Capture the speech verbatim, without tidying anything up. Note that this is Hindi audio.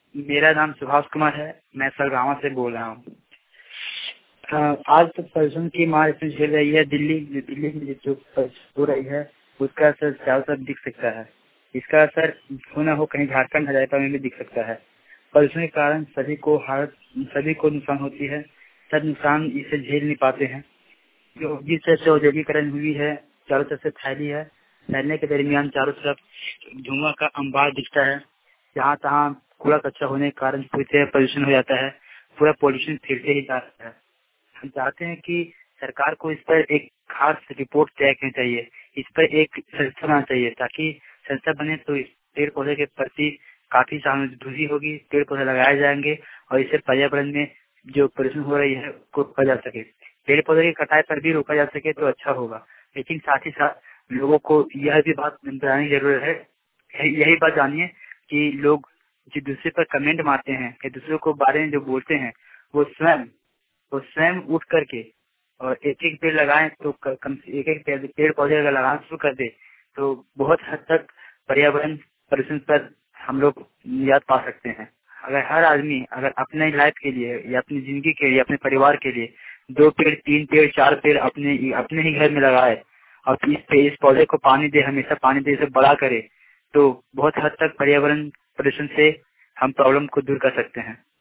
मेरा नाम सुभाष कुमार है। मैं सरगावा से बोल रहा हूँ। आज तो प्रदूषण की मार इतनी झेल रही है। दिल्ली दिल्ली में जो हो रही है उसका असर चारों तरफ दिख सकता है। इसका असर हो न हो कहीं झारखंड हजारीबाग में भी दिख सकता है। प्रदूषण के कारण सभी को हालत सभी को नुकसान होती है। सब नुकसान इसे झेल नहीं पाते हैं। जो जिस तरह से औद्योगिकरण हुई है, चारों तरफ से फैली है, फैलने के दरमियान चारों तरफ धुआं का अंबार दिखता है। जहाँ तहाँ कूड़ा कचरा होने के कारण पूरी तरह प्रदूषण हो जाता है। पूरा पॉल्यूशन फैलते ही जा रहा है। हम चाहते हैं कि सरकार को इस पर एक खास रिपोर्ट तैयार करनी चाहिए। इस पर एक संस्था बनाना चाहिए ताकि संस्था बने तो पेड़ पौधे के प्रति काफी सहानुभूति होगी। पेड़ पौधे लगाए जाएंगे और इससे पर्यावरण में जो प्रदूषण हो रही है उसको रोका जा सके। पेड़ पौधे की कटाई पर भी रोका जा सके तो अच्छा होगा। लेकिन साथ ही साथ लोगों को यह भी बात बताने की जरूरत है, यही बात जानिए कि लोग जो दूसरे पर कमेंट मारते हैं या दूसरों को बारे में जो बोलते हैं वो स्वयं वो स्वयं उठ करके और एक एक पेड़ लगाएं तो कम से एक एक पेड़ पौधे अगर लगाना शुरू कर दे तो बहुत हद तक पर्यावरण प्रदूषण पर हम लोग निजात पा सकते हैं। अगर हर आदमी अगर अपने लाइफ के लिए या अपनी जिंदगी के लिए अपने परिवार के लिए दो पेड़ तीन पेड़ चार पेड़ अपने अपने ही घर में लगाए और इस पे इस पौधे को पानी दे, हमेशा पानी दे, इसे बड़ा करे तो बहुत हद तक पर्यावरण प्रदूषण से हम प्रॉब्लम को दूर कर सकते हैं।